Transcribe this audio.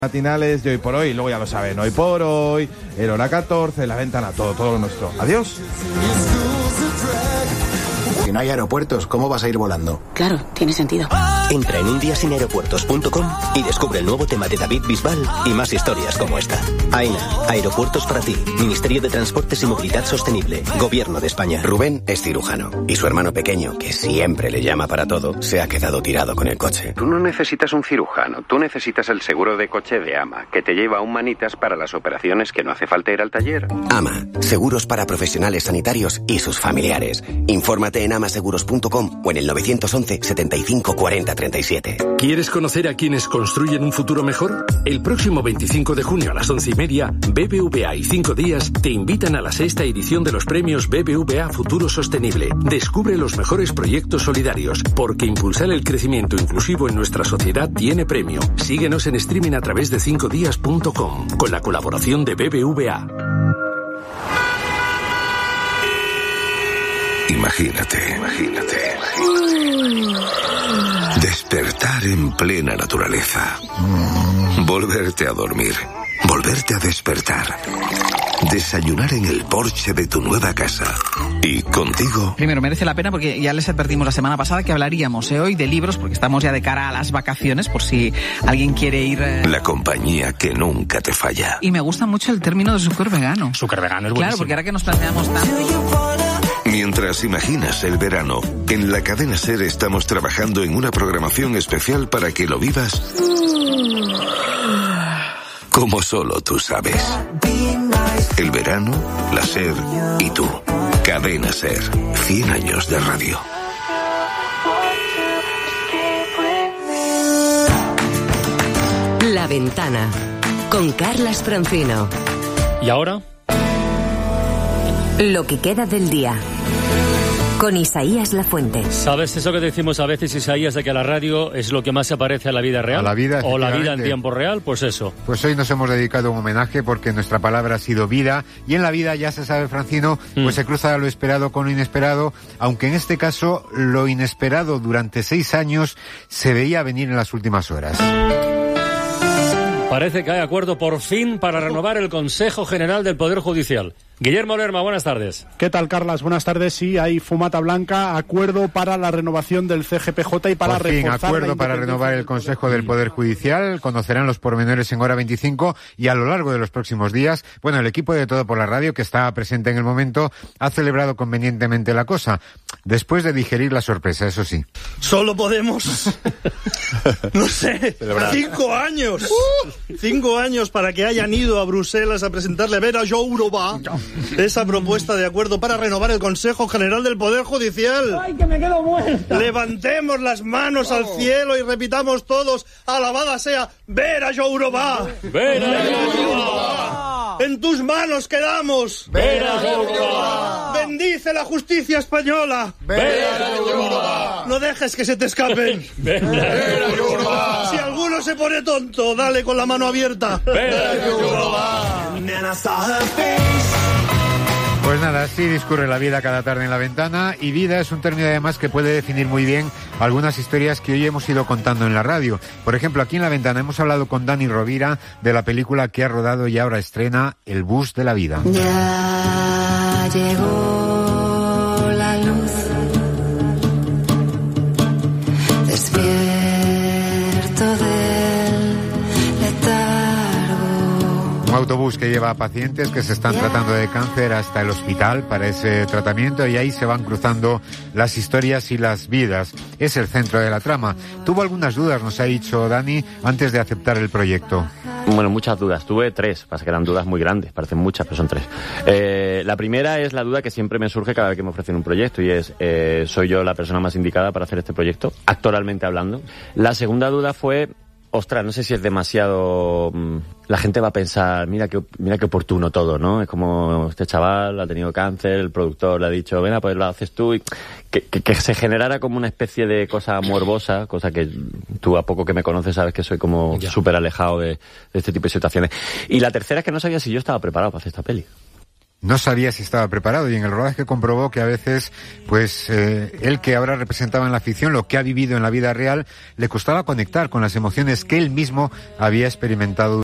Matinales de Hoy por Hoy, luego ya lo saben, Hoy por Hoy, el Hora 14, La Ventana, todo lo nuestro. Adiós. Si no hay aeropuertos, ¿cómo vas a ir volando? Claro, tiene sentido. Entra en undiasinaeropuertos.com y descubre el nuevo tema de David Bisbal y más historias como esta. AENA, Aeropuertos para ti, Ministerio de Transportes y Movilidad Sostenible, Gobierno de España. Rubén es cirujano y su hermano pequeño, que siempre le llama para todo, se ha quedado tirado con el coche. Tú no necesitas un cirujano, tú necesitas el seguro de coche de AMA, que te lleva a un manitas para las operaciones que no hace falta ir al taller. AMA, seguros para profesionales sanitarios y sus familiares. Infórmate en amaseguros.com o en el 911 75 40 37. ¿Quieres conocer a quienes construyen un futuro mejor? El próximo 25 de junio a las 11:30, BBVA y 5 días te invitan a la 6ª edición de los premios BBVA Futuro Sostenible. Descubre los mejores proyectos solidarios, porque impulsar el crecimiento inclusivo en nuestra sociedad tiene premio. Síguenos en streaming a través de 5días.com, con la colaboración de BBVA. Imagínate. Despertar en plena naturaleza. Volverte a dormir. Volverte a despertar. Desayunar en el porche de tu nueva casa. Y contigo... Primero, merece la pena porque ya les advertimos la semana pasada que hablaríamos hoy de libros, porque estamos ya de cara a las vacaciones, por si alguien quiere ir... La compañía que nunca te falla. Y me gusta mucho el término de Súper Vegano. Súper Vegano es buenísimo. Claro, porque ahora que nos planteamos tanto... Mientras imaginas el verano, en la cadena SER estamos trabajando en una programación especial para que lo vivas como solo tú sabes. El verano, la SER y tú. Cadena SER. 100 años de radio. La Ventana, con Carlas Francino. ¿Y ahora? Lo que queda del día, con Isaías Lafuente. ¿Sabes eso que decimos a veces, Isaías, de que la radio es lo que más se parece a la vida real? A la vida, o la vida en tiempo real, pues eso. Pues hoy nos hemos dedicado un homenaje porque nuestra palabra ha sido vida, y en la vida, ya se sabe, Francino, pues se cruza lo esperado con lo inesperado, aunque en este caso lo inesperado durante 6 años se veía venir en las últimas horas. Parece que hay acuerdo por fin para renovar el Consejo General del Poder Judicial. Guillermo Lerma, buenas tardes. ¿Qué tal, Carlas? Buenas tardes. Sí, hay fumata blanca, acuerdo para la renovación del CGPJ y para por fin, reforzar acuerdo para renovar el Consejo del Poder Judicial. Conocerán los pormenores en Hora 25 y a lo largo de los próximos días. Bueno, el equipo de Todo por la Radio, que está presente en el momento, ha celebrado convenientemente la cosa, después de digerir la sorpresa, eso sí. Solo podemos, no sé, 5 años. 5 años para que hayan ido a Bruselas a presentarle a Vera Jourova esa propuesta de acuerdo para renovar el Consejo General del Poder Judicial. ¡Ay, que me quedo muerta! Levantemos las manos al cielo y repitamos todos: alabada sea Vera Jourova. ¡Vera Jourova! En tus manos quedamos. ¡Vera Jourova! Bendice la justicia española. ¡Vera Jourova! No dejes que se te escapen. ¡Vera Jourova! Si alguno se pone tonto, dale con la mano abierta. ¡Vera Jourova! Pues nada, así discurre la vida cada tarde en La Ventana, y vida es un término además que puede definir muy bien algunas historias que hoy hemos ido contando en la radio. Por ejemplo, aquí en La Ventana hemos hablado con Dani Rovira de la película que ha rodado y ahora estrena, El bus de la vida. Ya llegó la luz, despierto del letargo. Un autobús que lleva a pacientes que se están tratando de cáncer hasta el hospital para ese tratamiento, y ahí se van cruzando las historias y las vidas. Es el centro de la trama. Tuvo algunas dudas, nos ha dicho Dani, antes de aceptar el proyecto. Bueno, muchas dudas. Tuve 3, pasa que eran dudas muy grandes, parecen muchas, pero son 3. La primera es la duda que siempre me surge cada vez que me ofrecen un proyecto, y es, ¿soy yo la persona más indicada para hacer este proyecto, actoralmente hablando? La segunda duda fue, ostras, no sé si es demasiado... La gente va a pensar, mira qué oportuno todo, ¿no? Es como este chaval ha tenido cáncer, el productor le ha dicho, ven, pues lo haces tú, y que se generara como una especie de cosa morbosa, cosa que tú, a poco que me conoces, sabes que soy como súper alejado de este tipo de situaciones. Y la tercera es que no sabía si yo estaba preparado para hacer esta peli. no sabía si estaba preparado, y en el rodaje comprobó que a veces, pues, él que ahora representaba en la ficción lo que ha vivido en la vida real, le costaba conectar con las emociones que él mismo había experimentado